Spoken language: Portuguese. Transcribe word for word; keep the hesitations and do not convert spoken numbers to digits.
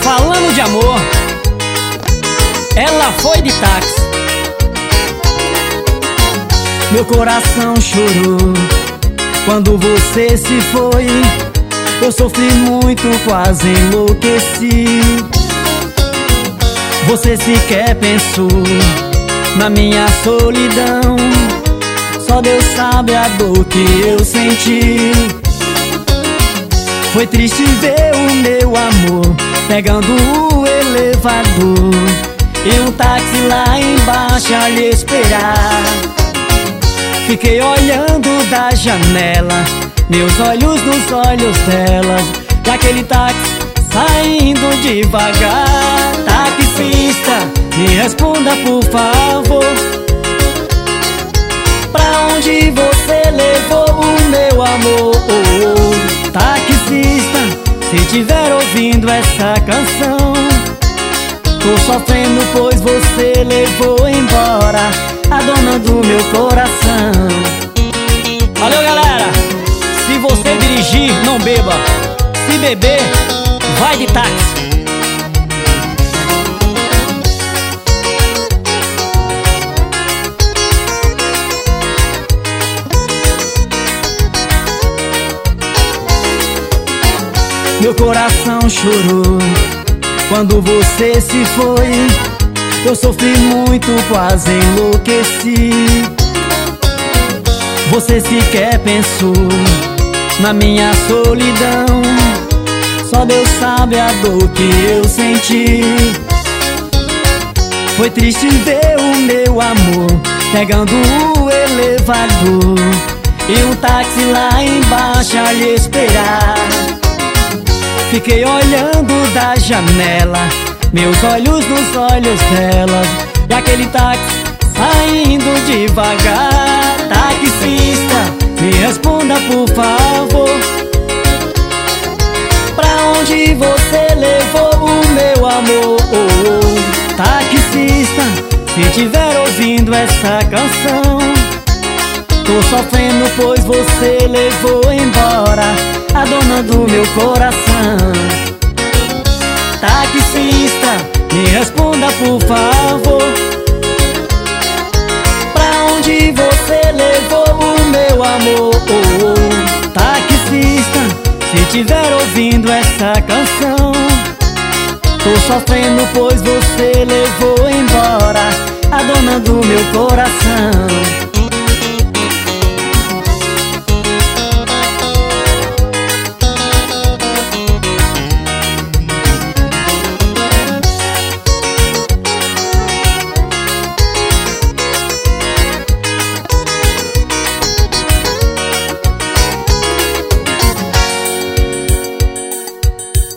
Falando de amor, ela foi de táxi. Meu coração chorou quando você se foi. Eu sofri muito, quase enlouqueci. Você sequer pensou na minha solidão. Só Deus sabe a dor que eu senti. Foi triste ver o meu amor pegando o elevador e um táxi lá embaixo a lhe esperar. Fiquei olhando da janela, meus olhos nos olhos delas, e aquele táxi saindo devagar. Taxista, me responda por favor, pra onde você levou o meu amor? Taxista, se tiver ouvindo essa canção, tô sofrendo pois você levou embora a dona do meu coração. Valeu, galera! Se você dirigir, não beba. Se beber, vai de táxi. Meu coração chorou quando você se foi. Eu sofri muito, quase enlouqueci. Você sequer pensou na minha solidão. Só Deus sabe a dor que eu senti. Foi triste ver o meu amor pegando o elevador e um táxi lá embaixo a lhe esperar. Fiquei olhando da janela, meus olhos nos olhos delas, e aquele táxi saindo devagar. Taxista, me responda por favor, pra onde você levou o meu amor? Taxista, se tiver ouvindo essa canção, tô sofrendo pois você levou embora a dona do meu coração. Taxista, me responda por favor, pra onde você levou o meu amor? Taxista, se tiver ouvindo essa canção, tô sofrendo pois você levou embora a dona do meu coração.